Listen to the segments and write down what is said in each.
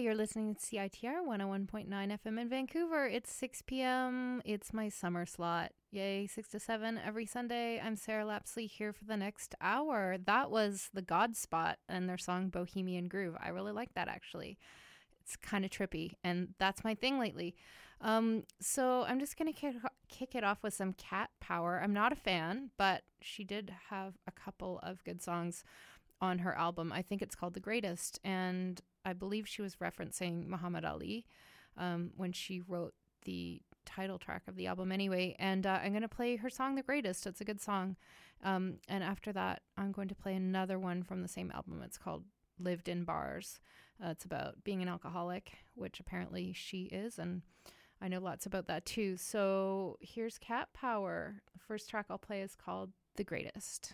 You're listening to CITR 101.9 FM in Vancouver. It's 6 p.m. It's my summer slot. Yay, 6 to 7 every Sunday. I'm Sarah Lapsley here for the next hour. That was the God Spot and their song Bohemian Groove. I really like that, actually. It's kind of trippy, and that's my thing lately. So I'm just going to kick it off with some Cat Power. I'm not a fan, but she did have a couple of good songs on her album. I think it's called The Greatest, and I believe she was referencing Muhammad Ali when she wrote the title track of the album anyway. And I'm going to play her song, The Greatest. It's a good song. And after that, I'm going to play another one from the same album. It's called Lived in Bars. It's about being an alcoholic, which apparently she is. And I know lots about that too. So here's Cat Power. The first track I'll play is called The Greatest.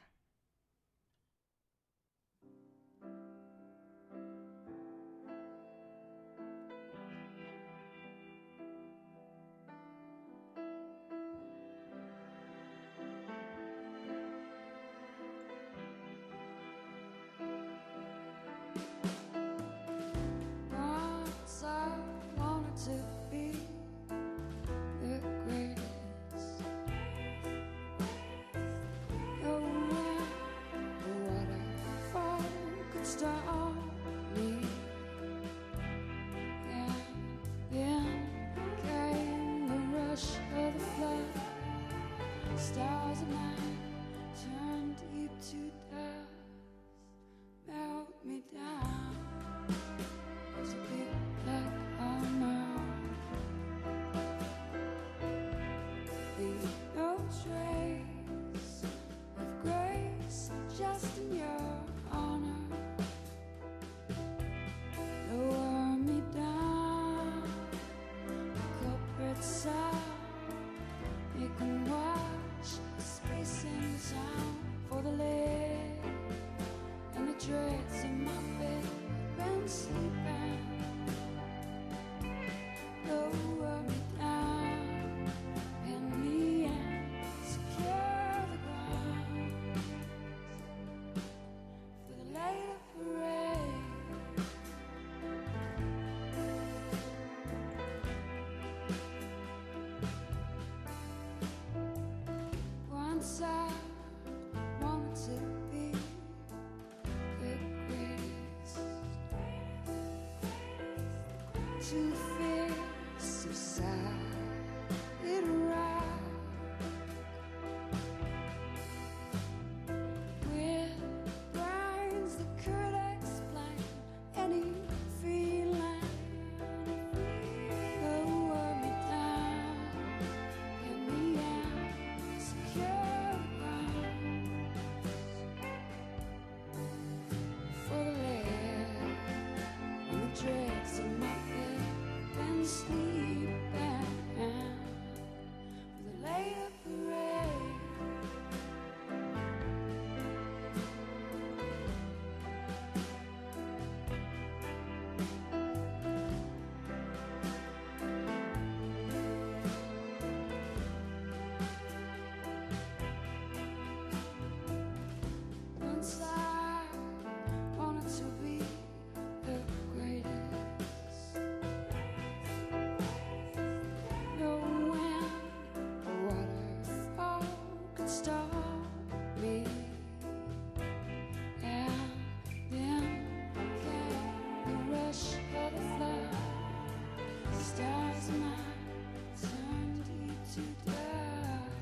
To face society right with brains that could explain any feeling. Lower me down in the insecure grounds for the lead and the dregs of my sleep and for the later parade. Once I wanted to be the greatest. No wind or waterfall could stop me. And then came the rush of the flood. Stars might turn deep to dust.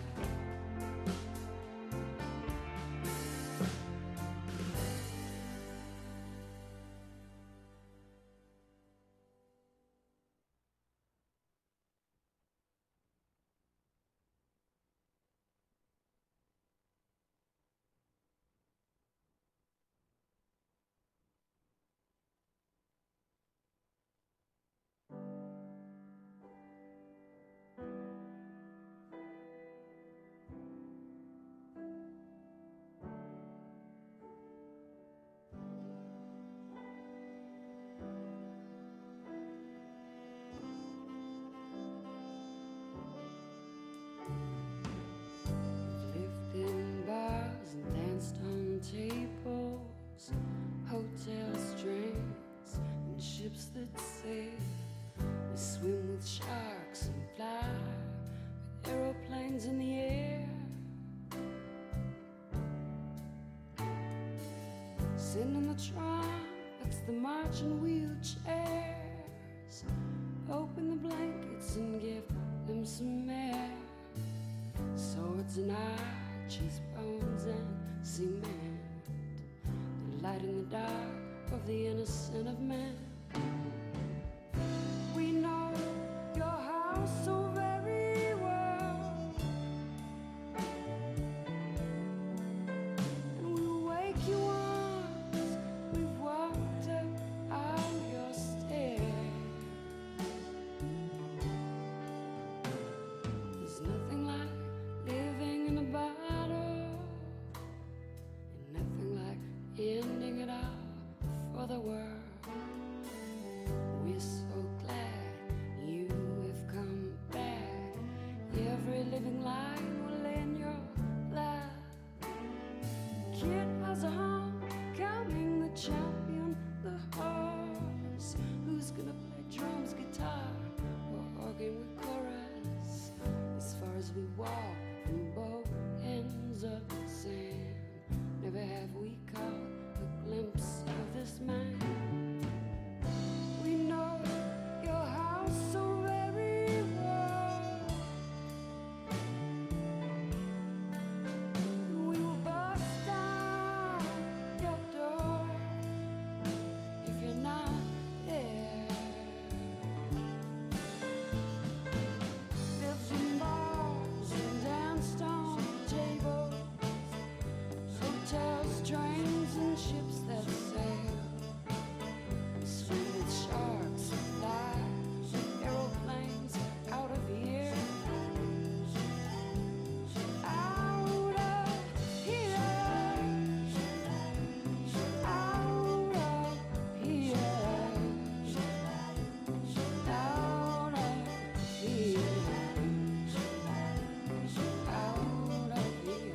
Sitting in the trumpets, the marching wheelchairs. Open the blankets and give them some air. Swords and arches, bones and cement. The light in the dark of the innocent of men. We know your house so very well, and we'll wake you once we've walked up your stairs. There's nothing like living in a bottle, and nothing like ending it all for the world. We're so glad you have come back. Every living line will in your lap. Kid has a homecoming, the champion, the horse. Who's gonna play drums, guitar, or organ with chorus? As far as we walk from both ends of the sand, never have we caught a glimpse of this man. We know your house so very well. We will bust down your door if you're not there. Built some bars and danced on tables, hotels, trains, and ships that sail. Swim with sharks, fly aeroplanes out of here. Out of here. Out of here. Out of here. Out of here.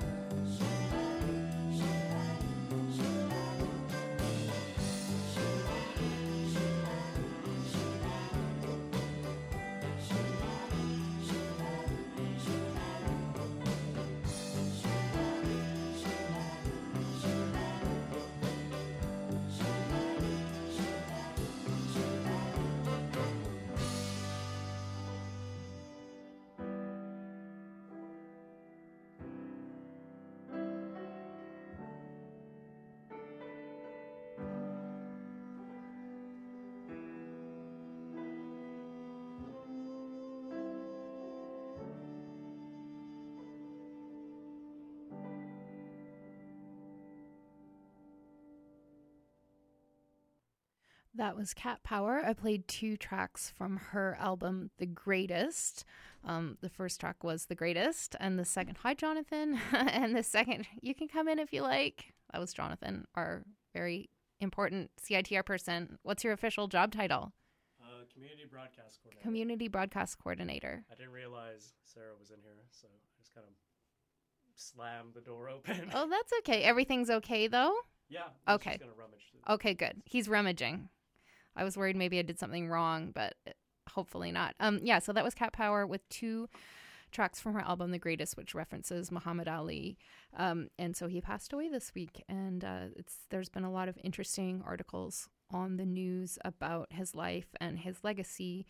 That was Cat Power. I played 2 tracks from her album, The Greatest. The first track was The Greatest, and the second, hi, Jonathan. And the second, you can come in if you like. That was Jonathan, our very important CITR person. What's your official job title? Community Broadcast Coordinator. Community Broadcast Coordinator. I didn't realize Sarah was in here, so I just kind of slammed the door open. Oh, that's okay. Everything's okay, though? Yeah. Okay. She's going to rummage through. Okay, good. He's rummaging. I was worried maybe I did something wrong, but hopefully not. Yeah, so that was Cat Power with 2 tracks from her album, The Greatest, which references Muhammad Ali. And so he passed away this week. And there's been a lot of interesting articles on the news about his life and his legacy.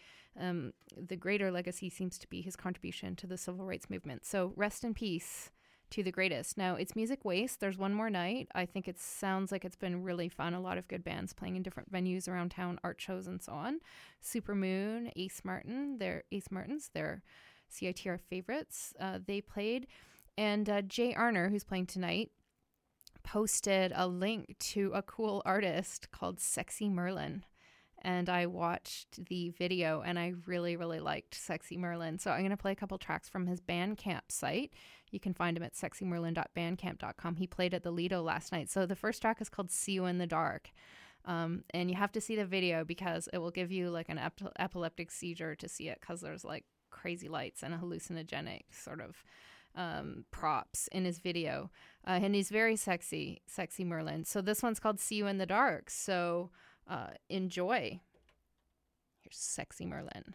The greater legacy seems to be his contribution to the civil rights movement. So rest in peace to The Greatest. Now, it's Music Waste. There's one more night. I think it sounds like it's been really fun. A lot of good bands playing in different venues around town, art shows and so on. Supermoon, Ace Martins, they're CITR favorites. They played. And Jay Arner, who's playing tonight, posted a link to a cool artist called Sexy Merlin. And I watched the video and I really, really liked Sexy Merlin. So I'm going to play a couple tracks from his Bandcamp site. You can find him at sexymerlin.bandcamp.com. He played at the Lido last night. So the first track is called See You in the Dark. And you have to see the video because it will give you like an epileptic seizure to see it, because there's like crazy lights and hallucinogenic sort of props in his video. And he's very sexy Merlin. So this one's called See You in the Dark. So enjoy. Here's Sexy Merlin.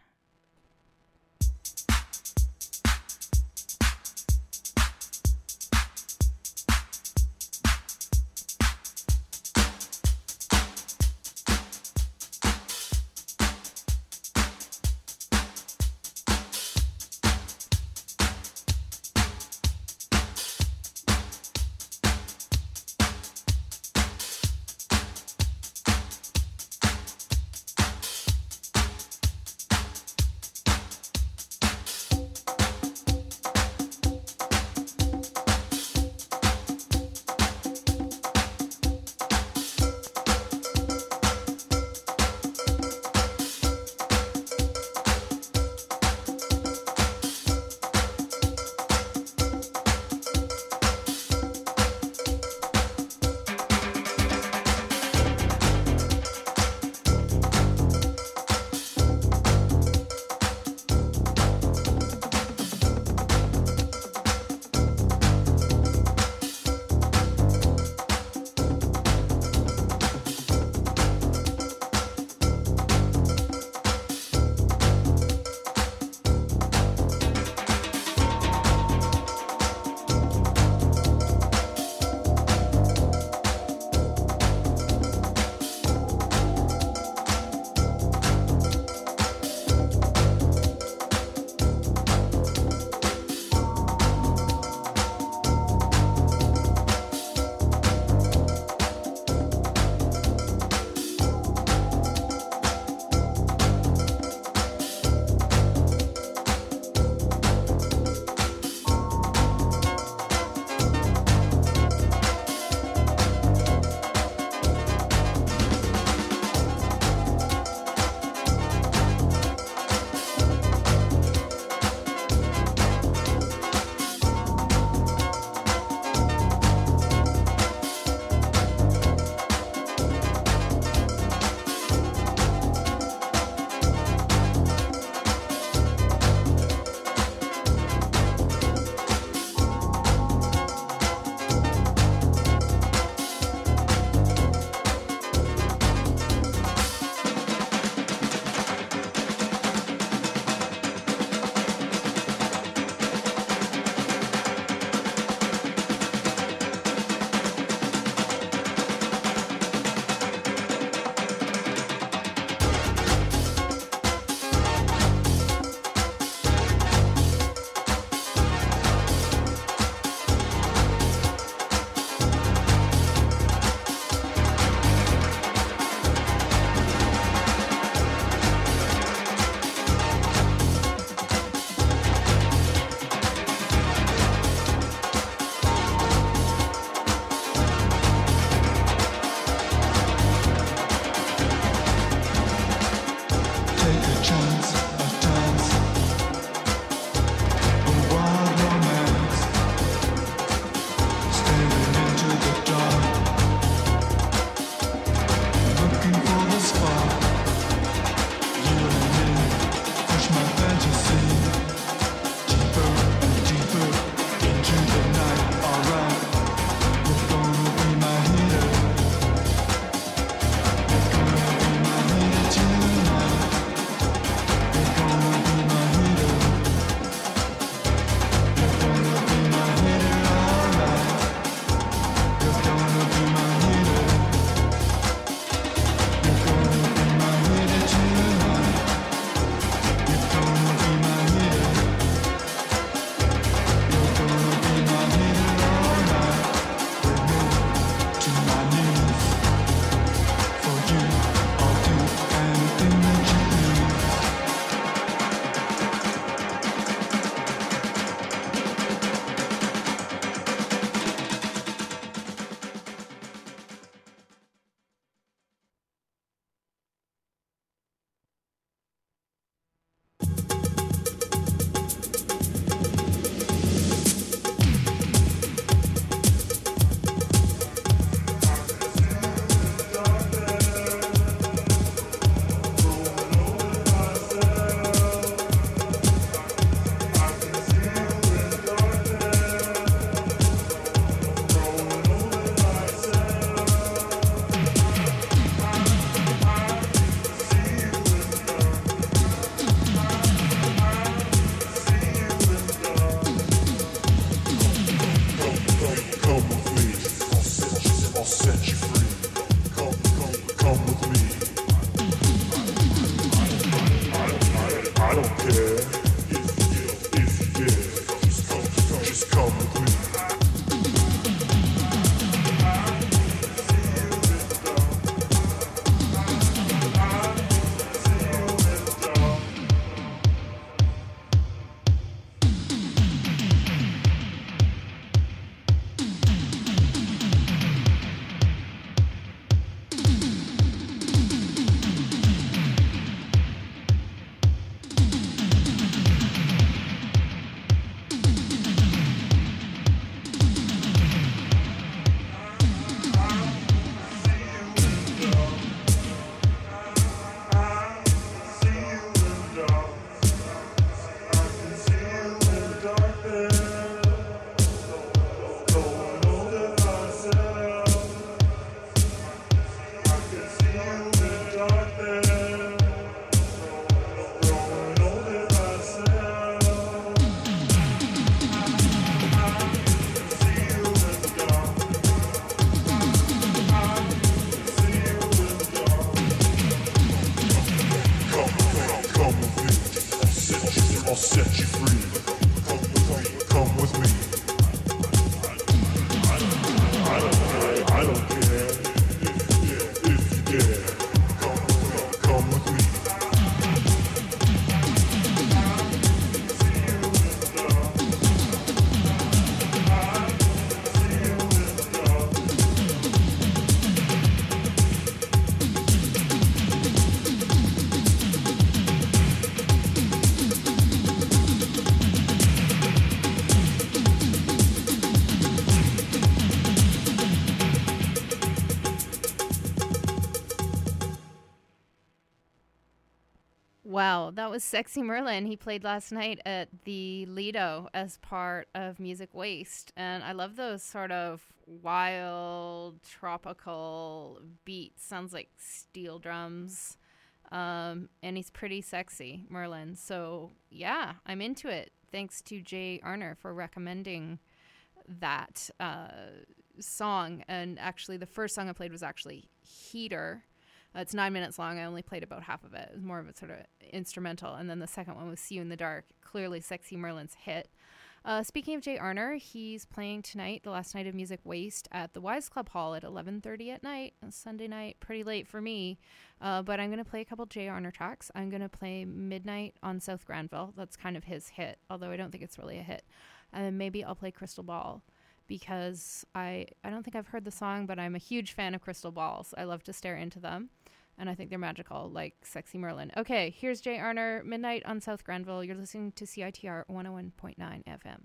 Wow, that was Sexy Merlin. He played last night at the Lido as part of Music Waste. And I love those sort of wild, tropical beats. Sounds like steel drums. And he's pretty sexy, Merlin. So, yeah, I'm into it. Thanks to Jay Arner for recommending that song. And actually, the first song I played was actually Heater. It's 9 minutes long. I only played about half of it. It was more of a sort of instrumental. And then the second one was See You in the Dark, clearly Sexy Merlin's hit. Speaking of Jay Arner, he's playing tonight, the last night of Music Waste, at the Wise Club Hall at 11:30 at night, Sunday night. Pretty late for me, but I'm going to play a couple Jay Arner tracks. I'm going to play Midnight on South Granville. That's kind of his hit, although I don't think it's really a hit. And then maybe I'll play Crystal Ball, because I don't think I've heard the song, but I'm a huge fan of crystal balls. I love to stare into them, and I think they're magical, like Sexy Merlin. Okay, here's Jay Arner, Midnight on South Granville. You're listening to CITR 101.9 FM.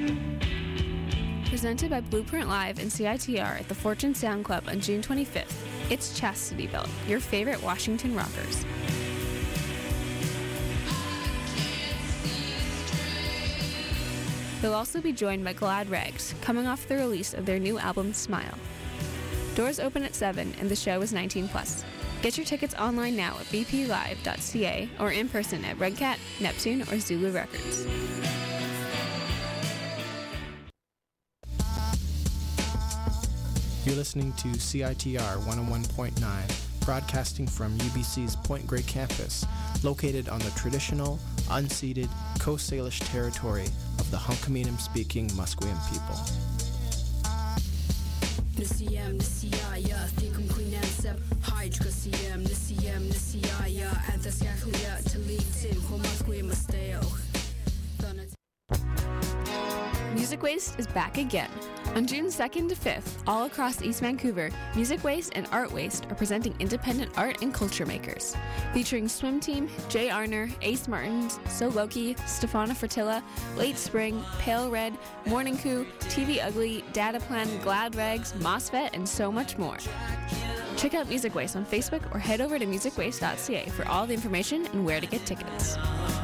Presented by Blueprint Live and CITR at the Fortune Sound Club on June 25th, it's Chastity Belt, your favorite Washington rockers. They'll also be joined by Glad Rags, coming off the release of their new album, Smile. Doors open at 7 and the show is 19+. Get your tickets online now at bplive.ca or in person at Red Cat, Neptune, or Zulu Records. You're listening to CITR 101.9, broadcasting from UBC's Point Grey campus, located on the traditional, unceded Coast Salish territory of the Hunkaminam-speaking Musqueam people. Music Waste is back again. On June 2nd to 5th, all across East Vancouver, Music Waste and Art Waste are presenting independent art and culture makers. Featuring Swim Team, Jay Arner, Ace Martins, So Loki, Stefana Fertilla, Late Spring, Pale Red, Morning Coup, TV Ugly, Data Plan, Glad Rags, MOSFET, and so much more. Check out Music Waste on Facebook or head over to musicwaste.ca for all the information and where to get tickets.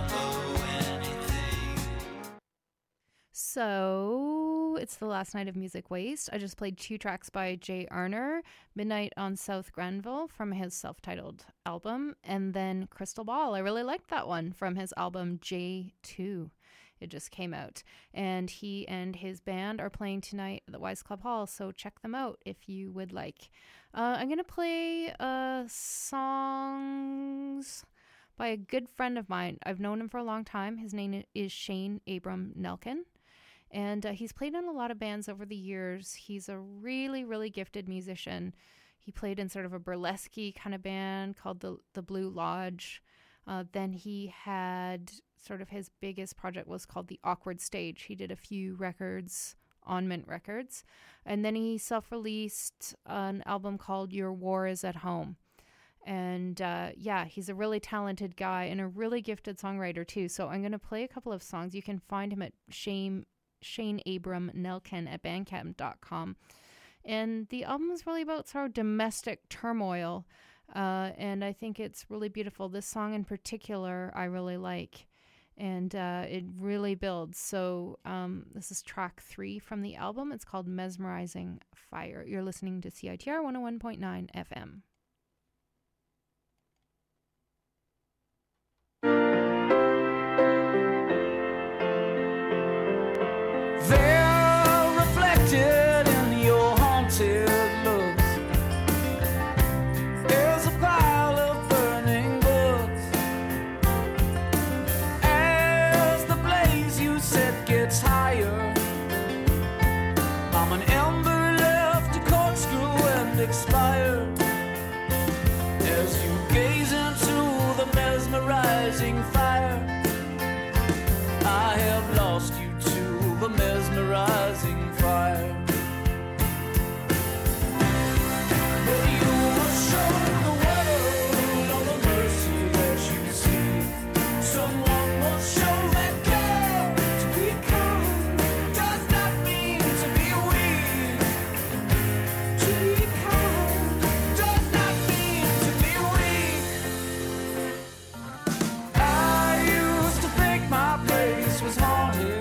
So it's the last night of Music Waste. I just played 2 tracks by Jay Arner, Midnight on South Granville from his self-titled album, and then Crystal Ball. I really liked that one from his album J2. It just came out. And he and his band are playing tonight at the Wise Club Hall, so check them out if you would like. I'm going to play songs by a good friend of mine. I've known him for a long time. His name is Shane Abram Nelkin. And he's played in a lot of bands over the years. He's a really, really gifted musician. He played in sort of a burlesque kind of band called the Blue Lodge. Then he had sort of his biggest project was called The Awkward Stage. He did a few records on Mint Records. And then he self-released an album called Your War Is at Home. And he's a really talented guy and a really gifted songwriter too. So I'm going to play a couple of songs. You can find him at Shane Abram Nelkin at bandcamp.com. And the album is really about sort of domestic turmoil. And I think it's really beautiful. This song in particular, I really like. And it really builds. So this is track 3 from the album. It's called Mesmerizing Fire. You're listening to CITR 101.9 FM. They're reflected in your haunted looks. There's a pile of burning books. As the blaze you set gets higher, I'm an ember left to corkscrew and expire. As you gaze into the mesmerizing fire, I have lost you to the mesmerizing fire. But you must show the world all the mercy that you see. Someone must show that girl to be kind does not mean to be weak. To be kind does not mean to be weak. I used to think my place was haunted.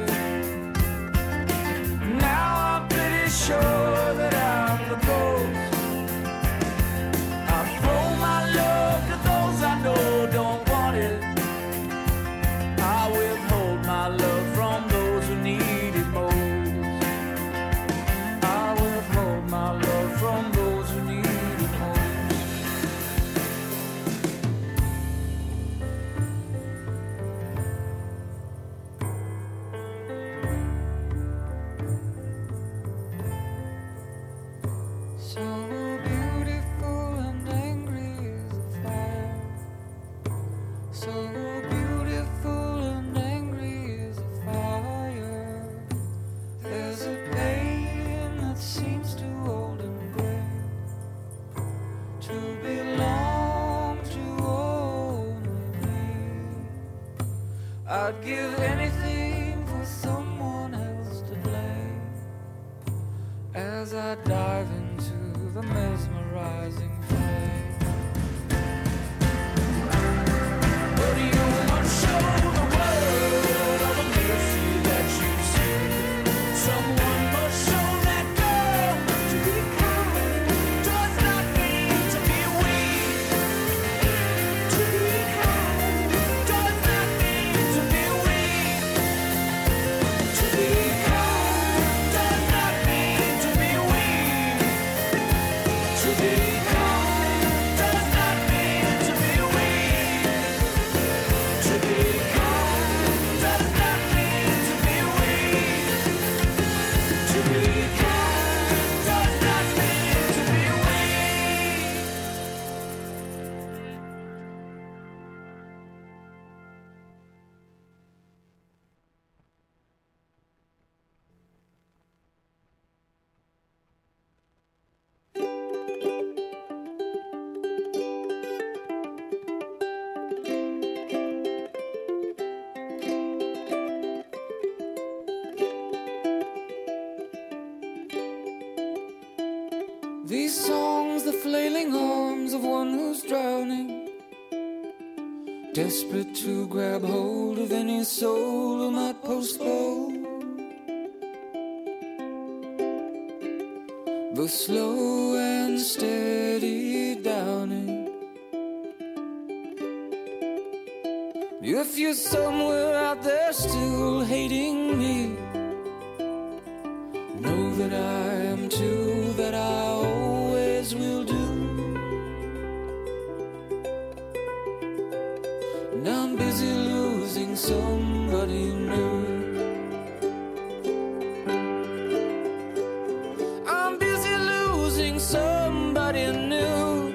Now I'm pretty sure that I'm the ghost. I throw my love to those I know don't want it. I withhold my love from those who need it most. I withhold my love from those who need it most. So beautiful and angry is the fire. So beautiful and angry is the fire. There's a pain that seems too old and gray to belong to only me. I'd give anything for someone else to as I dive into the mesmerizing flame. What do you want to show the world of the mercy that you see? Someone must show that girl to be kind does not mean to be weak. To be kind does not mean to be weak. To be kind does not mean to be weak. To be kind does not mean to be weak. To be kind does not mean to be weak. To be kind does not mean to be These songs, the flailing arms of one who's drowning, desperate to grab hold of any soul who might postpone the slow and steady downing. If you're somewhere out there still hating me, know that I am too, that I always will do. And I'm busy losing somebody new. I'm busy losing somebody new.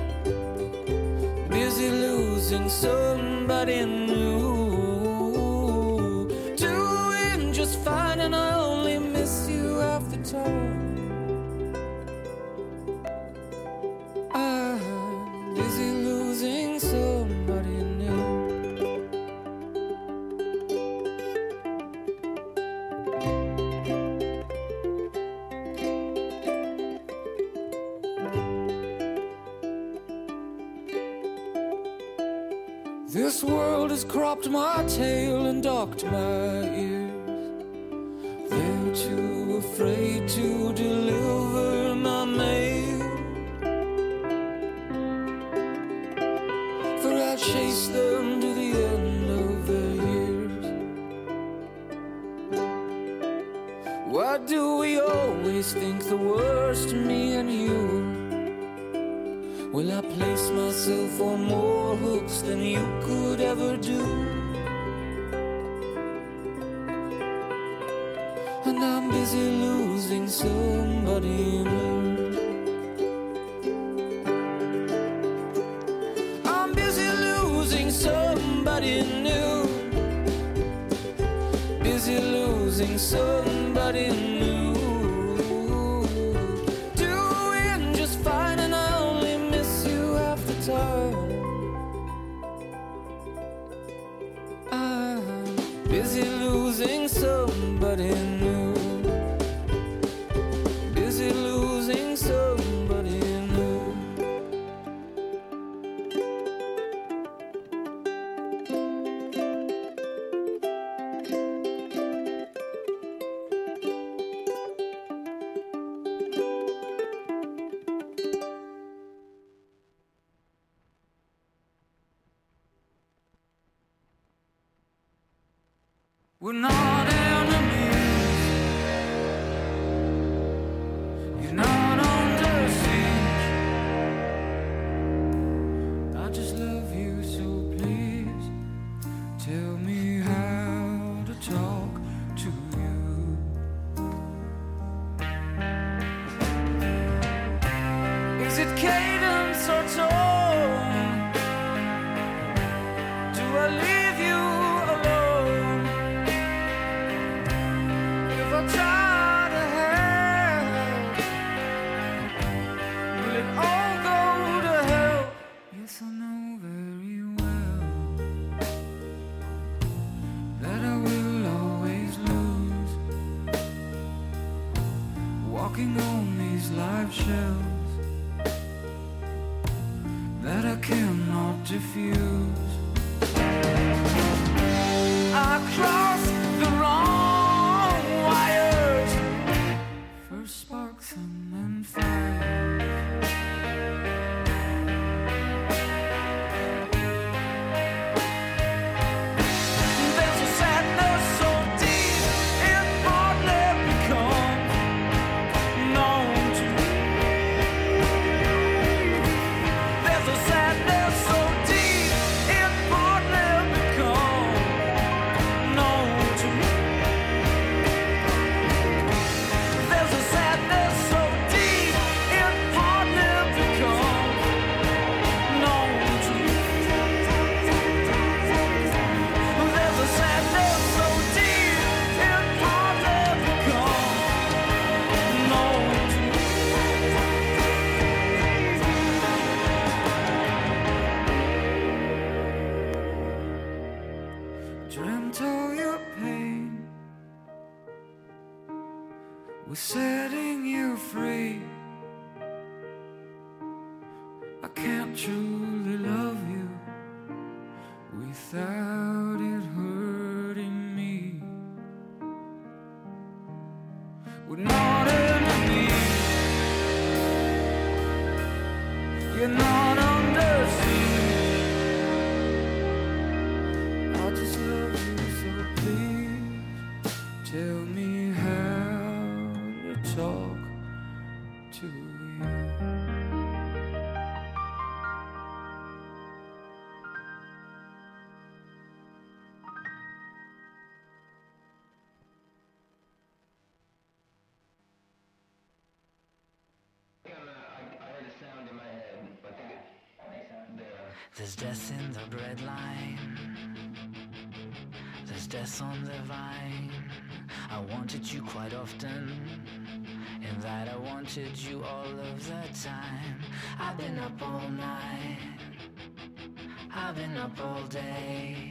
Busy losing somebody new. Doing just fine and I only miss you half the time. I'm busy losing somebody new. This world has cropped my tail and docked my ears. They're too afraid to deliver my mail, for I chase them to the end of their years. Why do we always think the worst of me and you? Will I place myself on more hooks than you could ever do? And I'm busy losing somebody new. I'm busy losing somebody new. Busy losing somebody new. Doing just fine and I only miss you half the time. I'm busy losing somebody new. Busy losing somebody new. We're not enemies. You're not under siege. I just love you, so please tell me how to talk to you. Is it cadence or tone? Do I leave you alone? If I try to help, will it all go to hell? Yes, I know very well that I will always lose. Walk walking on these live shells that I cannot diffuse. I crossed the wrong wires, first sparks and then fire. There's a sadness so deep it hardly becomes known to me. There's a sadness so deep it hardly becomes known to me. There's a sadness so deep it hardly becomes known to me. There's a sadness so deep it hardly becomes known to me. Dreamt all your pain was setting you free. I can't truly love you without it hurting me. We're not enemies. You're not under siege. I just love you, so please tell me how to talk to you. There's death in the breadline. There's death on the vine. I wanted you quite often, in that I wanted you all of the time. I've been up all night, I've been up all day.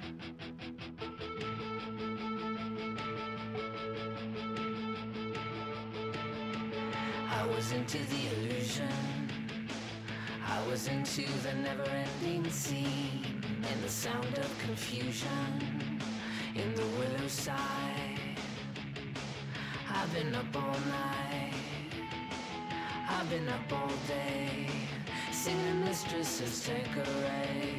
I was into the illusion, I was into the never-ending scene, in the sound of confusion, in the willow side. I've been up all night, I've been up all day, singing Mistress's Tanqueray.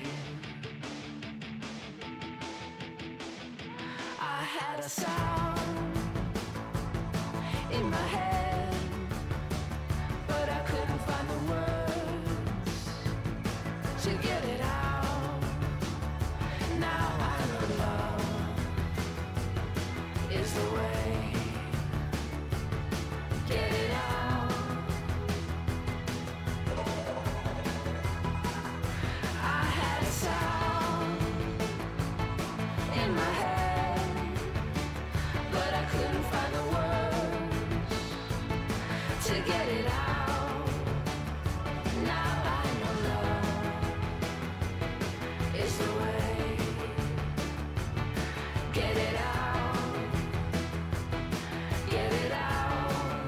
I had a sound in my head, but I couldn't find the words to get it out. Now I know love is the way. Get it out. I had a sound in my head, but I couldn't find the words to get it out. Now I know love is the way. Get it out. Get it out.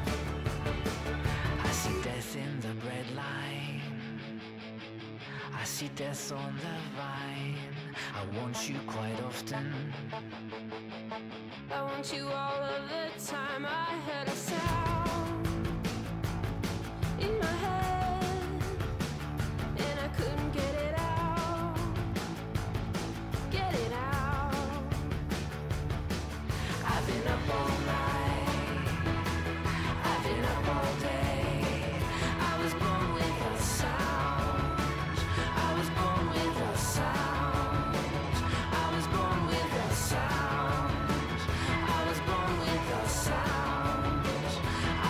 I see death in the bread line. I see death on the vine. I want you quite often. I want you all of the time. I had a sound in my head, and I couldn't get it out. Get it out. I've been up all night, I've been up all day. I was born with a sound, I was born with a sound, I was born with a sound, I was born with a sound,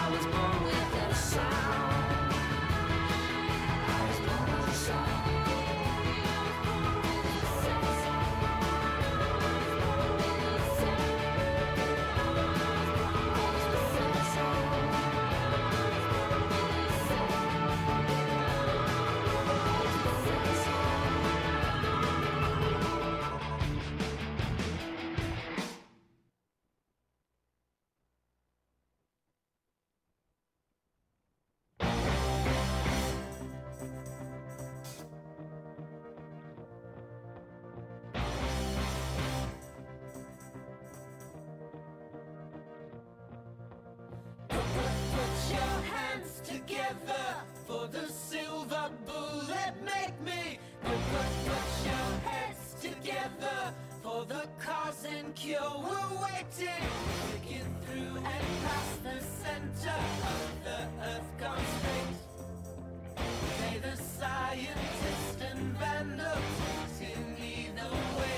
cause and cure, we're waiting. Breaking through and past the center of the earth gone straight. May the scientist and vandal in either way.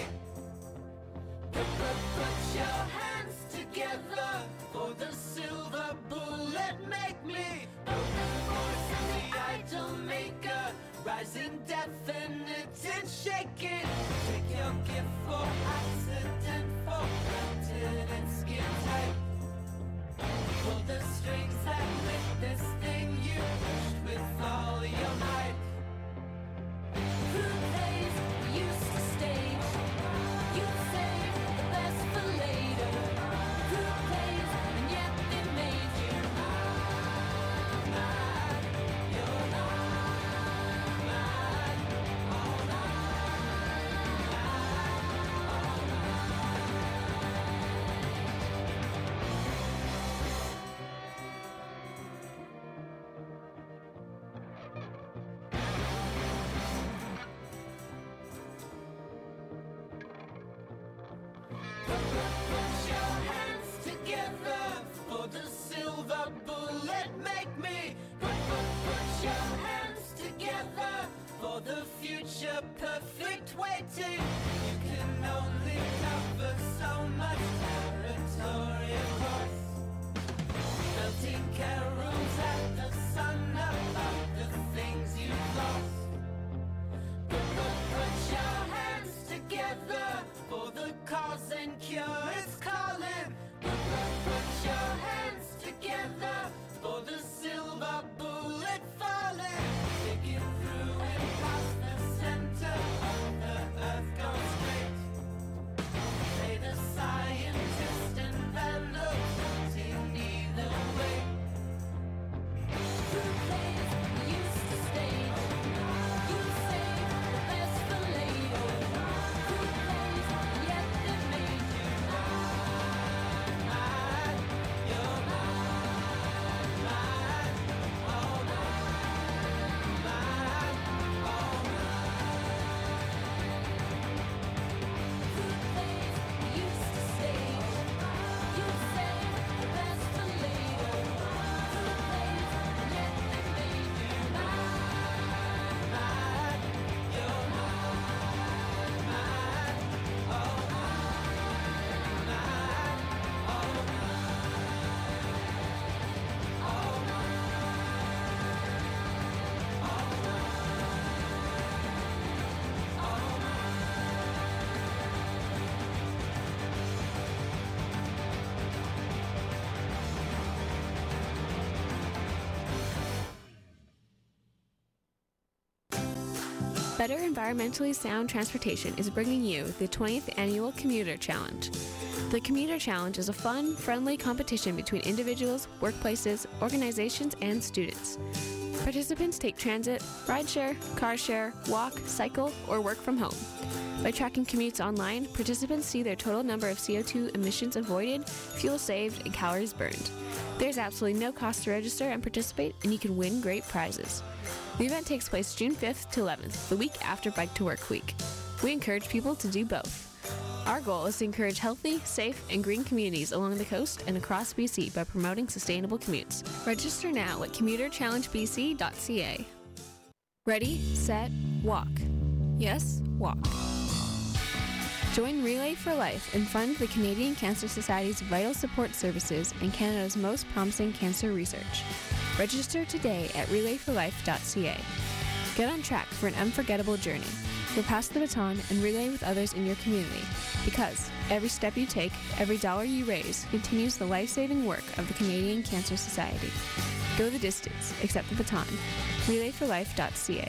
Put your hands together for the silver bullet. Make me the voice of the idol maker, rising definite and shaking. Take your gift for accident, for granted and skin tight. Pull the strings that with this thing you pushed with all your might. Who plays used to stage? You save the best for later. Who plays and yet they made you mad? You're not mad. All Put your hands together for the silver bullet. Make me put your hands together for the future perfect waiting. You can only cover so much territory across. Melting carols at the sun about the things you've lost. Put your hands together for the cause and cure is calling. Put your hands together for the silver bullet falling. Digging through and past the center of the earth gone straight. Say the scientist and vandal in either way. Who plays used to stage? You save the best for later. Who plays yet they made you mad? You're not mad. Oh, not mad. Oh, who plays used to stage? You save the best for later. Who plays yet they made you mad? You're not mad. Oh, mad. Oh, Better Environmentally Sound Transportation is bringing you the 20th Annual Commuter Challenge. The Commuter Challenge is a fun, friendly competition between individuals, workplaces, organizations, and students. Participants take transit, rideshare, car share, walk, cycle, or work from home. By tracking commutes online, participants see their total number of CO2 emissions avoided, fuel saved, and calories burned. There's absolutely no cost to register and participate, and you can win great prizes. The event takes place June 5th to 11th, the week after Bike to Work Week. We encourage people to do both. Our goal is to encourage healthy, safe, and green communities along the coast and across BC by promoting sustainable commutes. Register now at commuterchallengebc.ca. Ready, set, walk. Yes, walk. Join Relay for Life and fund the Canadian Cancer Society's vital support services and Canada's most promising cancer research. Register today at relayforlife.ca. Get on track for an unforgettable journey. You'll pass the baton and relay with others in your community, because every step you take, every dollar you raise, continues the life-saving work of the Canadian Cancer Society. Go the distance, accept the baton. relayforlife.ca.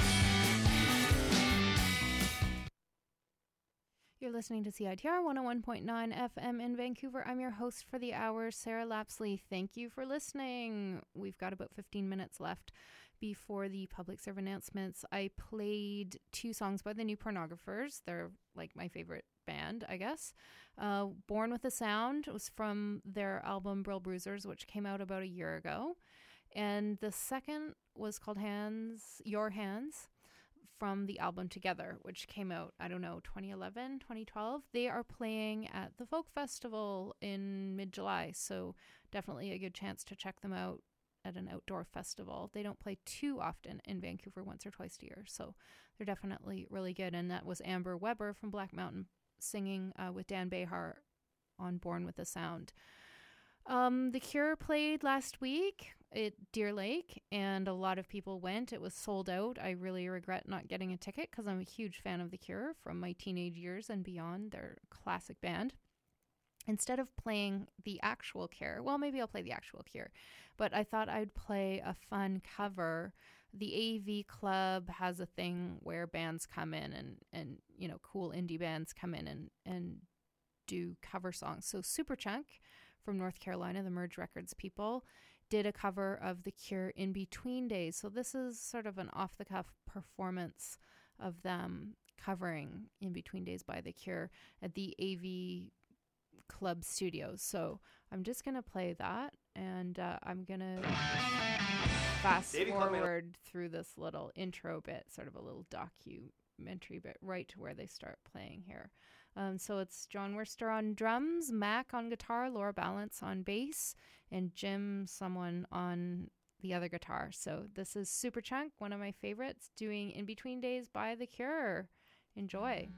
You're listening to CITR 101.9 FM in Vancouver. I'm your host for the hour, Sarah Lapsley. Thank you for listening. We've got about 15 minutes left before the public service announcements. I played 2 songs by the New Pornographers. They're like my favorite band, I guess. Born with a Sound was from their album Brill Bruisers, which came out about a year ago. And the second was called Your Hands from the album Together, which came out, 2011, 2012. They are playing at the Folk Festival in mid-July, so definitely a good chance to check them out at an outdoor festival. They don't play too often in Vancouver, once or twice a year, so they're definitely really good. And that was Amber Weber from Black Mountain singing with Dan Behar on Born with the Sound. The Cure played last week at Deer Lake, and a lot of people went. It was sold out. I really regret not getting a ticket because I'm a huge fan of The Cure from my teenage years and beyond. They're a classic band. Instead of playing the actual Cure, well, maybe I'll play the actual Cure, but I thought I'd play a fun cover. The AV Club has a thing where bands come in and cool indie bands come in and do cover songs. So Superchunk from North Carolina, the Merge Records people, did a cover of The Cure, In Between Days. So this is sort of an off-the-cuff performance of them covering In Between Days by The Cure at the AV Club Studios. So I'm just going to play that, and I'm going to fast forward through this little intro bit, sort of a little documentary bit, right to where they start playing here. So it's John Worster on drums, Mac on guitar, Laura Balance on bass, and Jim someone on the other guitar. So this is Superchunk, one of my favorites, doing In Between Days by The Cure. Enjoy.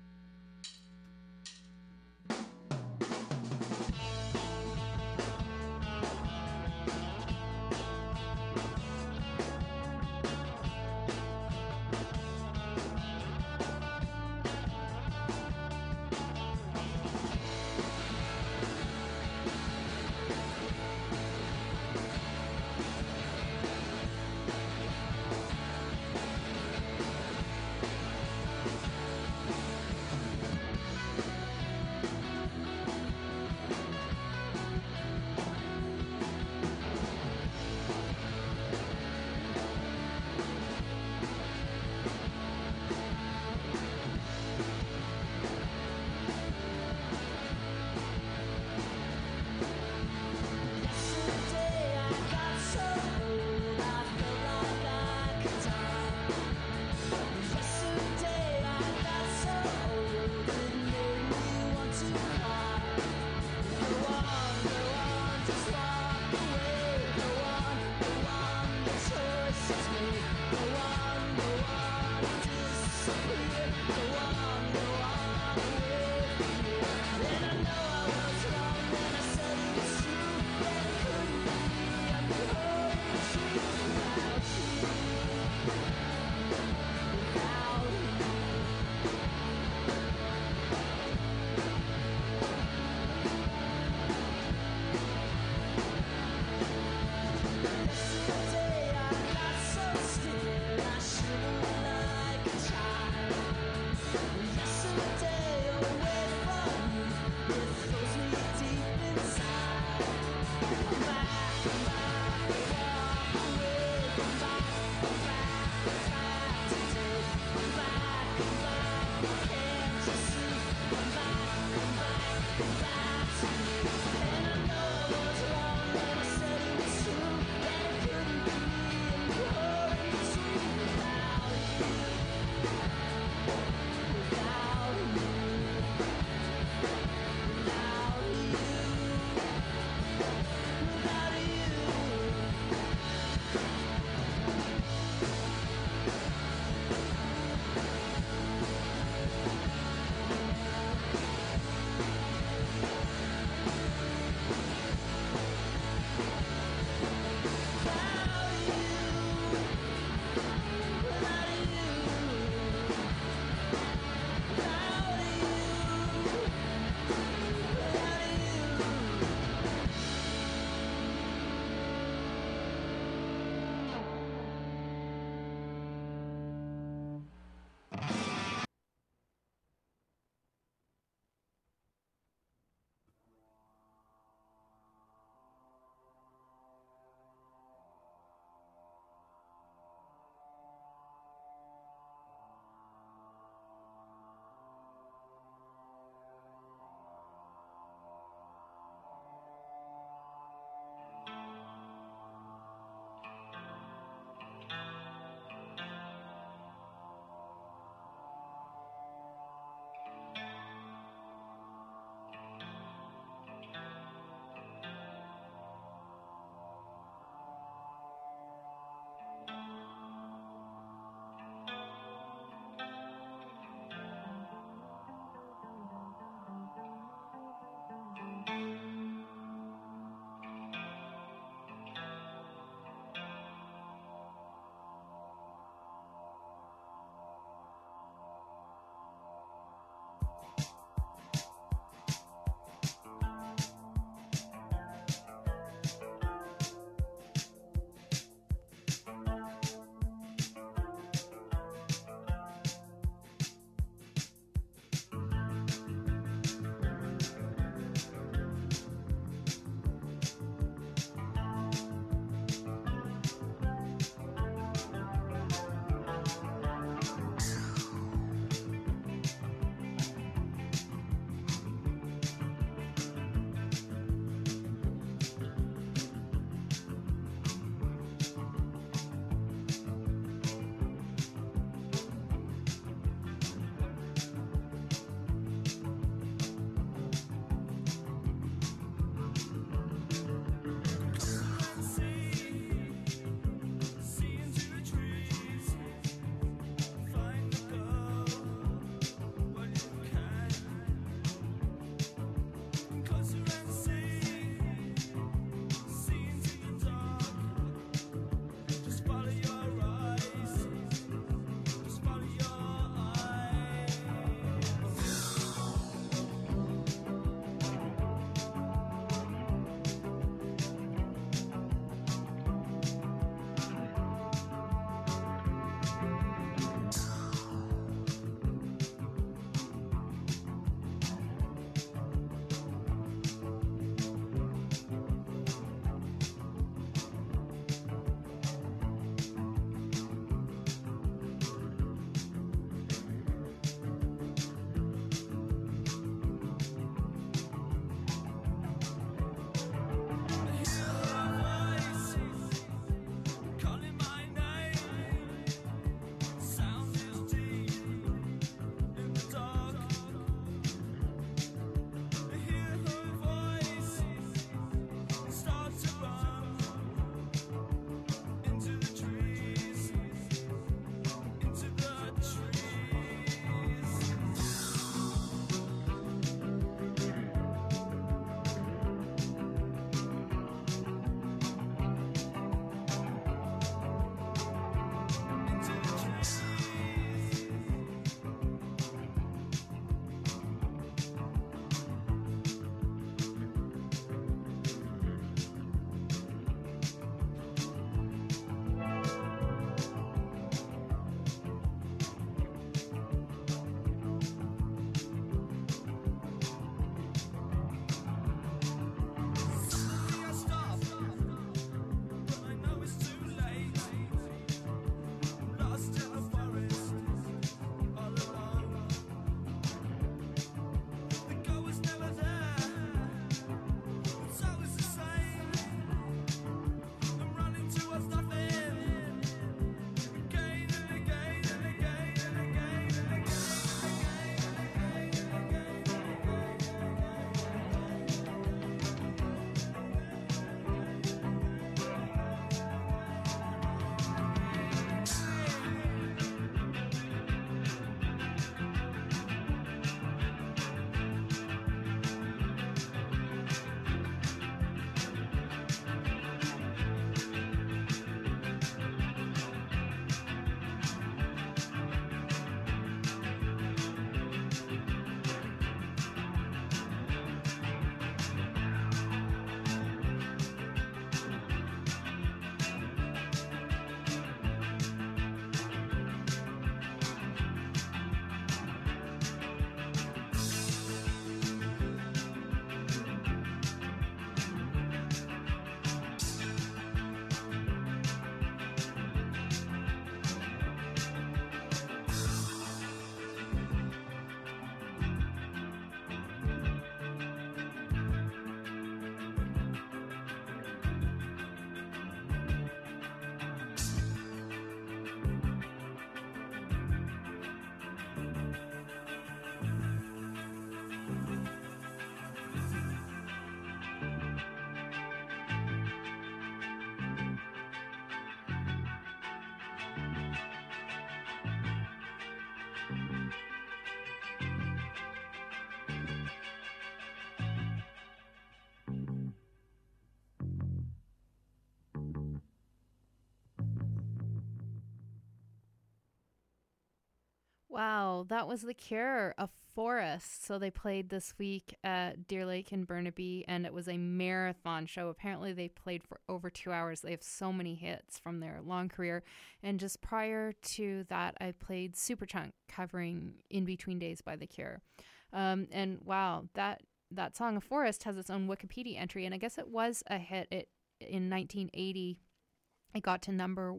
Wow, that was The Cure, A Forest. So they played this week at Deer Lake in Burnaby, and it was a marathon show. Apparently they played for over 2 hours. They have so many hits from their long career. And just prior to that, I played Superchunk covering In Between Days by The Cure. And wow, that song, A Forest, has its own Wikipedia entry, and I guess it was a hit. In 1980, it got to number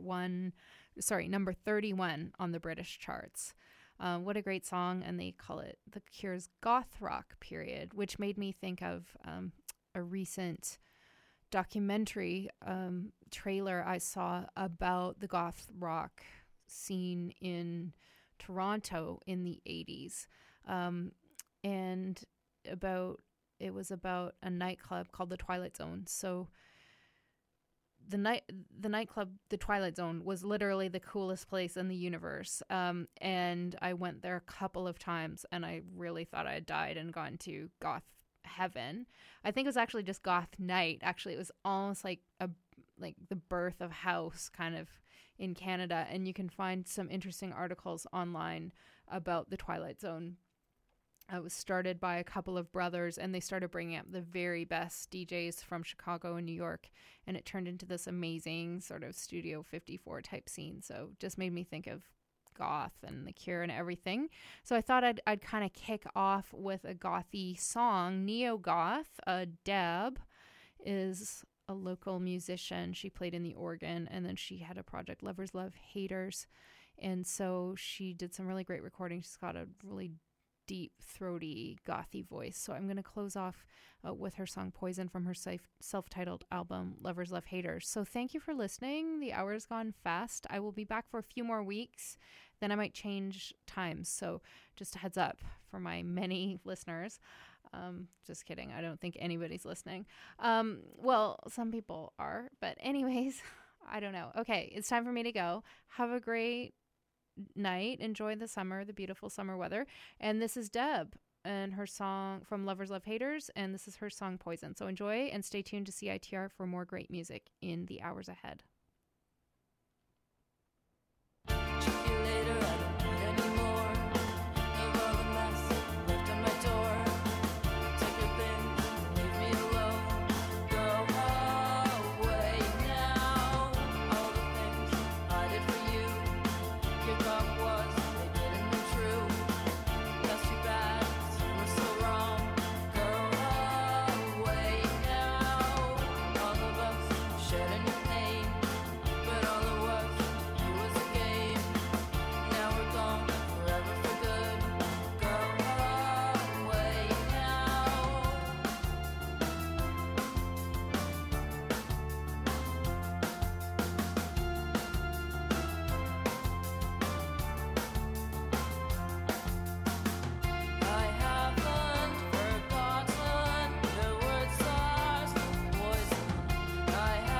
31 on the British charts. What a great song, and they call it The Cure's goth rock period, which made me think of a recent documentary trailer I saw about the goth rock scene in Toronto in the 80s, and it was about a nightclub called the Twilight Zone. So the nightclub, the Twilight Zone, was literally the coolest place in the universe. And I went there a couple of times, and I really thought I had died and gone to goth heaven. I think it was actually just goth night. Actually, it was almost like the birth of house kind of in Canada. And you can find some interesting articles online about the Twilight Zone. It was started by a couple of brothers, and they started bringing up the very best DJs from Chicago and New York, and it turned into this amazing sort of Studio 54 type scene. So just made me think of goth and The Cure and everything. So I thought I'd kind of kick off with a gothy song. Neo Goth, Deb, is a local musician. She played in the organ, and then she had a project, Lovers Love Haters, and so she did some really great recordings. She's got a really deep, throaty, gothy voice. So I'm going to close off with her song Poison from her self-titled album, Lovers Love Haters. So thank you for listening. The hour's gone fast. I will be back for a few more weeks. Then I might change times. So just a heads up for my many listeners. Just kidding. I don't think anybody's listening. Well, some people are. But anyways, I don't know. Okay, it's time for me to go. Have a great night. Enjoy the summer, the beautiful summer weather. And this is Deb and her song from Lovers Love Haters, and this is her song Poison. So enjoy and stay tuned to CITR for more great music in the hours ahead.